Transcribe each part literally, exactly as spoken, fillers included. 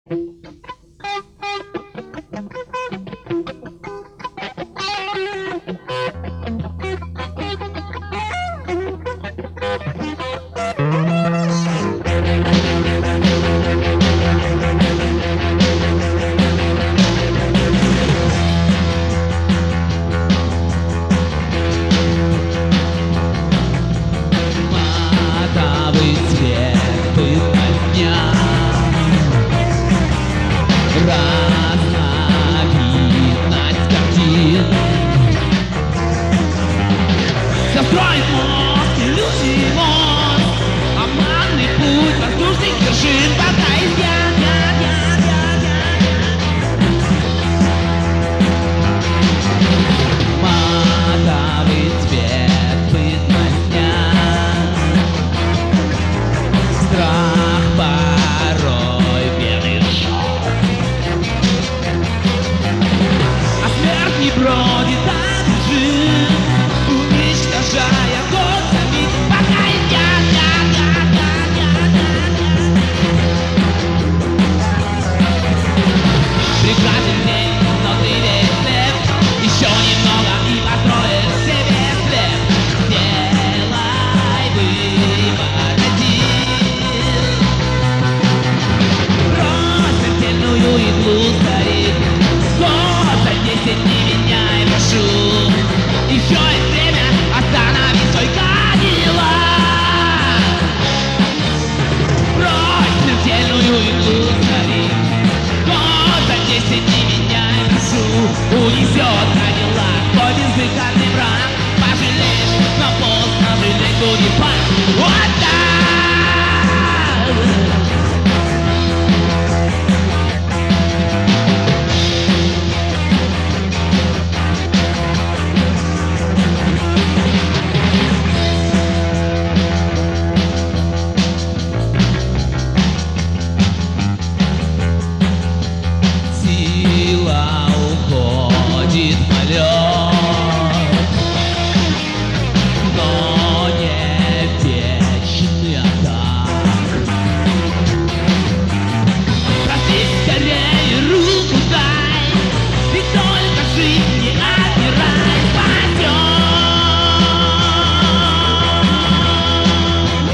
Матовый цвет пыльного дня, разновидность картин. Застроит мост, иллюзий мост, обманный путь воздушных вершин, пока есть я, я, я, я, я, я. Матовый цвет пыльного дня, страх порой белый шел, а смерть не бродит, а бежит, уничтожая год самих, пока есть я, я, я, я, я, я, я. Прекрасен день, но ты весь слеп, еще немного и построишь себе след. Делай выбор один, брось смертельную иглу, старик, год за десять не меняй, прошу. Еще есть время, останови свой Кадиллак. Брось смертельную иглу, старик, год за десять не меняй, прошу. Унесет Кадиллак твой бездыханный враг, пожалеешь, но поздно жалеть будет пак. Вот так! Сила уходит в полет, но не вечный атак. Проси скорее, руку дай, ведь только жизнь не отбирай, спасет.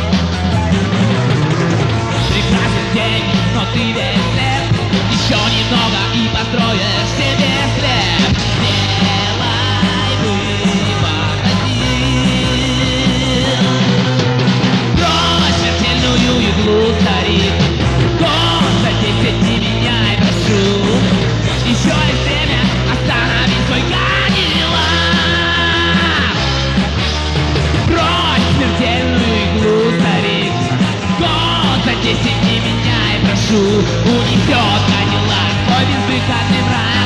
Прекрасен день, но ты весь слеп, еще немного и построишь себе след. Делай выбор один, брось смертельную иглу, старик, год за десять не меняй, прошу. Еще есть время, останови свой Кадиллак. Брось смертельную иглу, старик, год за десять не меняй, прошу. Унесет Кадиллак твой бездыханный враг.